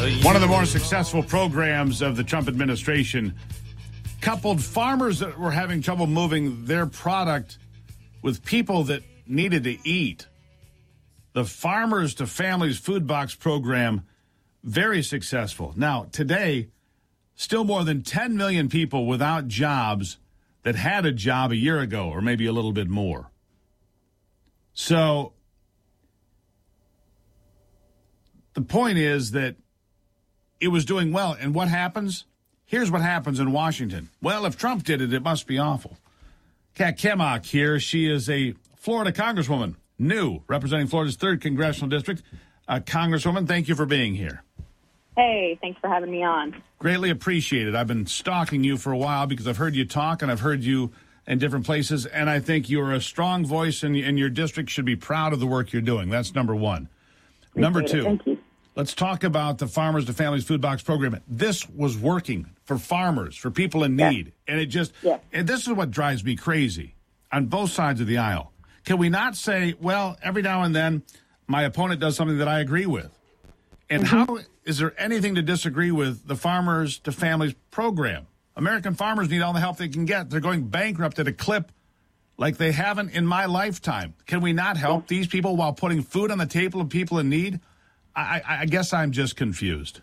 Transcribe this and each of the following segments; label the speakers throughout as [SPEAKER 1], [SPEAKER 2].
[SPEAKER 1] One of the more successful programs of the Trump administration coupled farmers that were having trouble moving their product with people that needed to eat. The Farmers to Families Food Box program, very successful. Now, today, still more than 10 million people without jobs that had a job a year ago, or maybe a little bit more. So the point is that it was doing well. And what happens? Here's what happens in Washington. Well, if Trump did it, it must be awful. Kat Kemmock here. She is a Florida congresswoman, new, representing Florida's 3rd congressional district. Congresswoman, thank you for being here.
[SPEAKER 2] Hey, thanks for having me on.
[SPEAKER 1] Greatly appreciated. I've been stalking you for a while because I've heard you talk and I've heard you in different places, and I think you're a strong voice and your district should be proud of the work you're doing. That's number one. Number two,
[SPEAKER 2] thank you.
[SPEAKER 1] Let's talk about the Farmers to Families Food Box program. This was working for farmers, for people in need. And it just, and this is what drives me crazy on both sides of the aisle. Can we not say, well, every now and then my opponent does something that I agree with? And how is there anything to disagree with the Farmers to Families program? American farmers need all the help they can get. They're going bankrupt at a clip like they haven't in my lifetime. Can we not help these people while putting food on the table of people in need? I guess I'm just confused.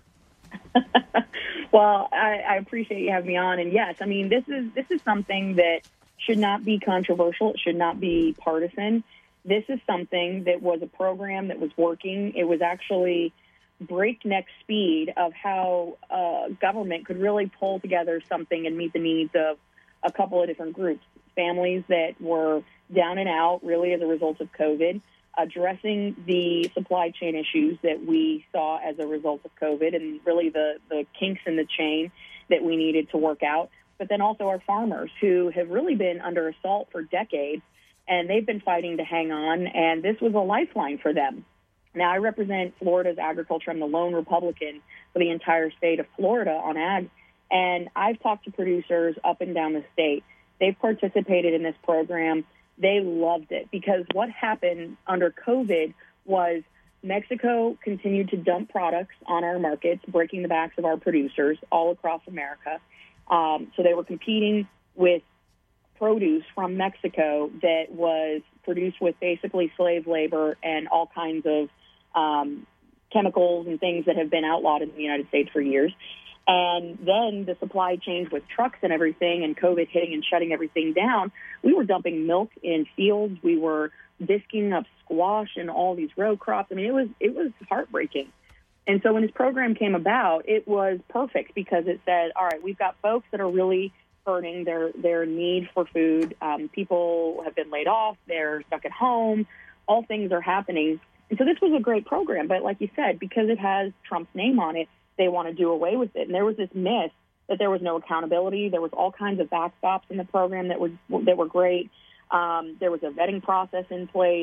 [SPEAKER 2] Well, I appreciate you having me on. And yes, I mean, this is something that should not be controversial. It should not be partisan. This is something that was a program that was working. It was actually breakneck speed of how government could really pull together something and meet the needs of a couple of different groups. Families that were down and out really as a result of COVID, addressing the supply chain issues that we saw as a result of COVID and really the kinks in the chain that we needed to work out. But then also our farmers who have really been under assault for decades, and they've been fighting to hang on, and this was a lifeline for them. Now, I represent Florida's agriculture. I'm the lone Republican for the entire state of Florida on ag, and I've talked to producers up and down the state. They've participated in this program. They loved it because what happened under COVID was Mexico continued to dump products on our markets, breaking the backs of our producers all across America. So they were competing with produce from Mexico that was produced with basically slave labor and all kinds of chemicals and things that have been outlawed in the United States for years. And then the supply chains with trucks and everything and COVID hitting and shutting everything down, we were dumping milk in fields. We were disking up squash and all these row crops. I mean, it was heartbreaking. And so when this program came about, it was perfect because it said, all right, we've got folks that are really hurting their need for food. People have been laid off. They're stuck at home. All things are happening. And so this was a great program. But like you said, because it has Trump's name on it, they want to do away with it. And there was this myth that there was no accountability. There was all kinds of backstops in the program that were great. There was a vetting process in place.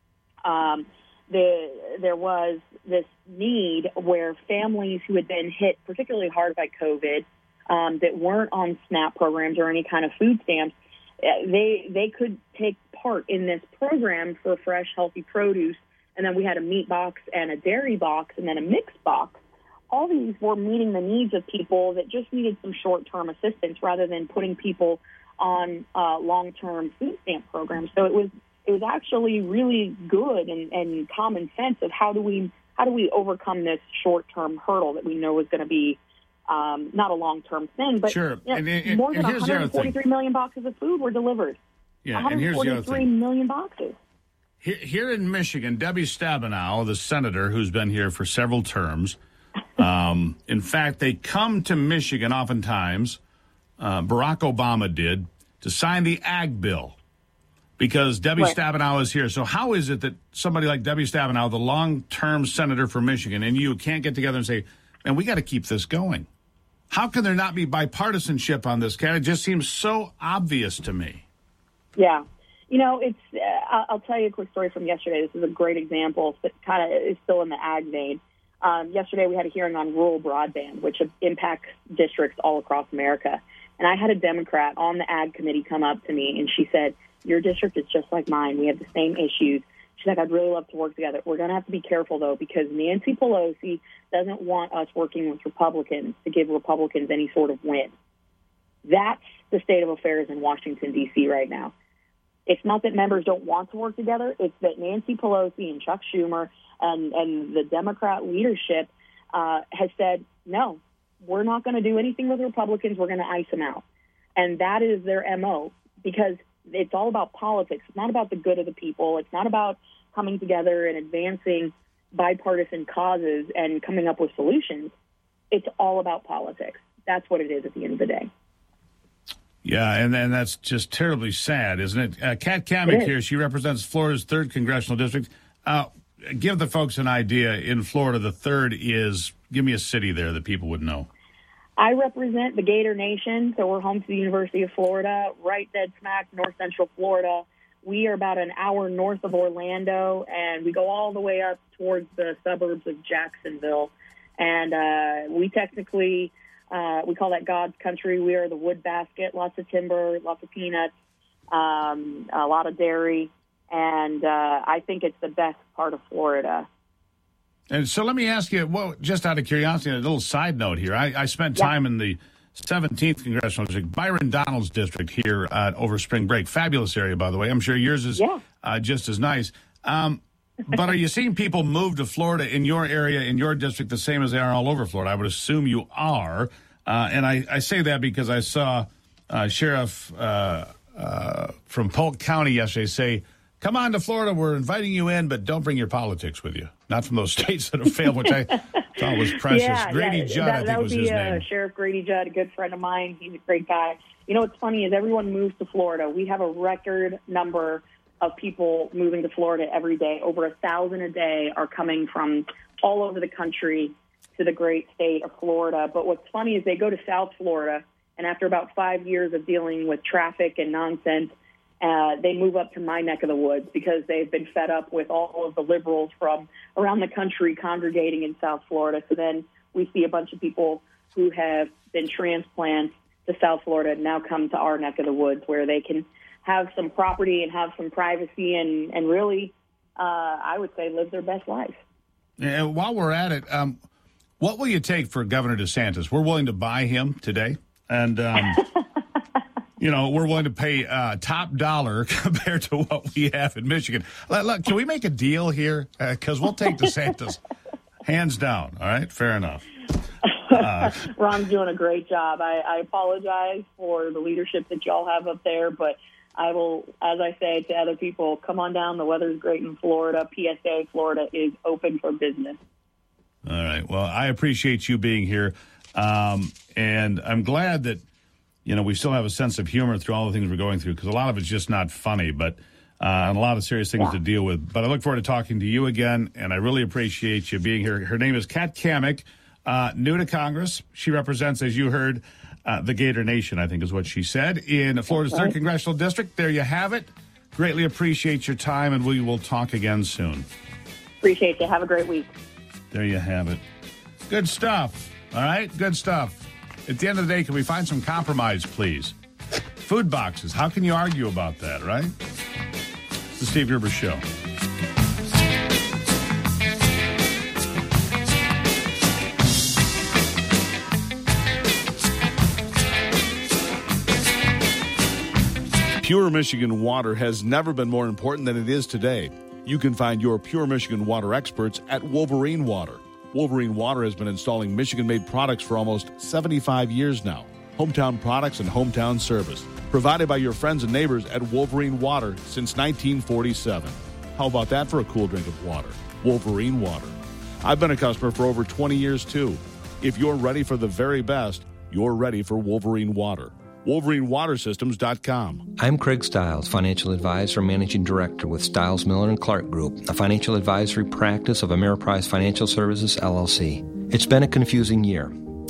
[SPEAKER 2] There was this need where families who had been hit particularly hard by COVID that weren't on SNAP programs or any kind of food stamps, they could take part in this program for fresh, healthy produce. And then we had a meat box and a dairy box and then a mixed box. All these were meeting the needs of people that just needed some short-term assistance rather than putting people on long-term food stamp programs. So it was actually really good and common sense of how do we overcome this short-term hurdle that we know is going to be not a long-term thing. But
[SPEAKER 1] sure.
[SPEAKER 2] And more than 143 million boxes of food were delivered.
[SPEAKER 1] Yeah, and here's the other thing.
[SPEAKER 2] 143 million boxes.
[SPEAKER 1] Here in Michigan, Debbie Stabenow, the senator who's been here for several terms, in fact, they come to Michigan oftentimes, Barack Obama did, to sign the ag bill because Debbie Stabenow is here. So how is it that somebody like Debbie Stabenow, the long-term senator for Michigan, and you can't get together and say, man, we got to keep this going? How can there not be bipartisanship on this, Kat? It just seems so obvious to me.
[SPEAKER 2] Yeah. You know, I'll tell you a quick story from yesterday. This is a great example that kind of is still in the ag vein. Yesterday we had a hearing on rural broadband, which impacts districts all across America. And I had a Democrat on the ag committee come up to me, and she said, your district is just like mine. We have the same issues. She's like, I'd really love to work together. We're going to have to be careful, though, because Nancy Pelosi doesn't want us working with Republicans to give Republicans any sort of win. That's the state of affairs in Washington, D.C. right now. It's not that members don't want to work together. It's that Nancy Pelosi and Chuck Schumer and the Democrat leadership has said, no, we're not going to do anything with Republicans. We're going to ice them out. And that is their MO, because it's all about politics. It's not about the good of the people. It's not about coming together and advancing bipartisan causes and coming up with solutions. It's all about politics. That's what it is at the end of the day.
[SPEAKER 1] Yeah, and that's just terribly sad, isn't it? Kat Cammack here. She represents Florida's 3rd Congressional District. Give the folks an idea. In Florida, the 3rd is, give me a city there that people would know.
[SPEAKER 2] I represent the Gator Nation, so we're home to the University of Florida, right dead smack north central Florida. We are about an hour north of Orlando, and we go all the way up towards the suburbs of Jacksonville. And we technically... we call that God's country. We are the wood basket, lots of timber, lots of peanuts, a lot of dairy, and I think it's the best part of Florida.
[SPEAKER 1] And so let me ask you, well, just out of curiosity, a little side note here. I spent time in the 17th Congressional District, Byron Donalds District here over spring break. Fabulous area, by the way. I'm sure yours is just as nice. But are you seeing people move to Florida in your area, in your district, the same as they are all over Florida? I would assume you are. And I say that because I saw Sheriff from Polk County yesterday say, come on to Florida, we're inviting you in, but don't bring your politics with you. Not from those states that have failed, which I thought was precious. Grady Judd, I think was his name.
[SPEAKER 2] Sheriff Grady Judd, a good friend of mine. He's a great guy. You know what's funny is everyone moves to Florida. We have a record number of people moving to Florida every day. Over 1,000 a day are coming from all over the country to the great state of Florida. But what's funny is they go to South Florida, and after about 5 years of dealing with traffic and nonsense, they move up to my neck of the woods because they've been fed up with all of the liberals from around the country congregating in South Florida. So then we see a bunch of people who have been transplants to South Florida now come to our neck of the woods where they can have some property and have some privacy and really, I would say, live their best life.
[SPEAKER 1] And while we're at it, what will you take for Governor DeSantis? We're willing to buy him today. And, we're willing to pay top dollar compared to what we have in Michigan. Look, can we make a deal here? Because we'll take DeSantis hands down. All right, fair enough.
[SPEAKER 2] Ron's doing a great job. I apologize for the leadership that y'all have up there, but I will, as I say to other people, come on down. The weather's great in Florida. PSA, Florida is open for business.
[SPEAKER 1] All right. Well, I appreciate you being here. And I'm glad that, we still have a sense of humor through all the things we're going through, because a lot of it's just not funny, but and a lot of serious things to deal with. But I look forward to talking to you again, and I really appreciate you being here. Her name is Kat Cammack, new to Congress. She represents, as you heard, the Gator Nation, I think is what she said, in Florida's 3rd Congressional District. There you have it. Greatly appreciate your time, and we will talk again soon.
[SPEAKER 2] Appreciate you. Have a great week.
[SPEAKER 1] There you have it. Good stuff. All right? Good stuff. At the end of the day, can we find some compromise, please? Food boxes. How can you argue about that, right? It's the Steve Gerber Show.
[SPEAKER 3] Pure Michigan water has never been more important than it is today. You can find your Pure Michigan water experts at Wolverine Water. Wolverine Water has been installing Michigan-made products for almost 75 years now. Hometown products and hometown service, provided by your friends and neighbors at Wolverine Water since 1947. How about that for a cool drink of water? Wolverine Water. I've been a customer for over 20 years, too. If you're ready for the very best, you're ready for Wolverine Water. WolverineWaterSystems.com.
[SPEAKER 4] I'm Craig Stiles, Financial Advisor and Managing Director with Stiles, Miller & Clark Group, a financial advisory practice of Ameriprise Financial Services, LLC. It's been a confusing year.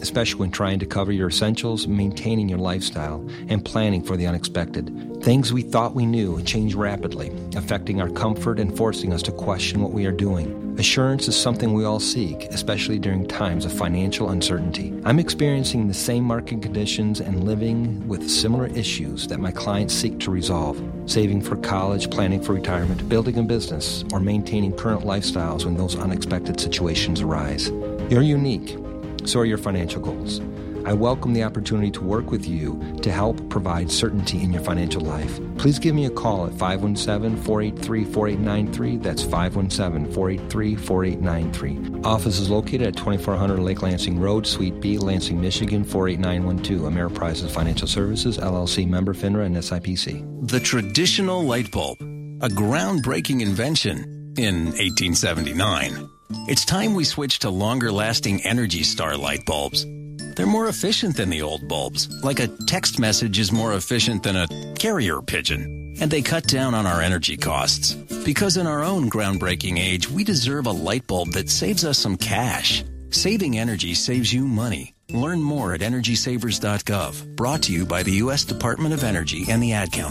[SPEAKER 4] especially when trying to cover your essentials, maintaining your lifestyle, and planning for the unexpected. Things we thought we knew change rapidly, affecting our comfort and forcing us to question what we are doing. Assurance is something we all seek, especially during times of financial uncertainty. I'm experiencing the same market conditions and living with similar issues that my clients seek to resolve. Saving for college, planning for retirement, building a business, or maintaining current lifestyles when those unexpected situations arise. You're unique. So are your financial goals. I welcome the opportunity to work with you to help provide certainty in your financial life. Please give me a call at 517-483-4893. That's 517-483-4893. Office is located at 2400 Lake Lansing Road, Suite B, Lansing, Michigan, 48912. Ameriprise Financial Services, LLC, member FINRA and SIPC.
[SPEAKER 5] The traditional light bulb, a groundbreaking invention in 1879. It's time we switch to longer-lasting Energy Star light bulbs. They're more efficient than the old bulbs, like a text message is more efficient than a carrier pigeon. And they cut down on our energy costs. Because in our own groundbreaking age, we deserve a light bulb that saves us some cash. Saving energy saves you money. Learn more at EnergySavers.gov. Brought to you by the U.S. Department of Energy and the Ad Council.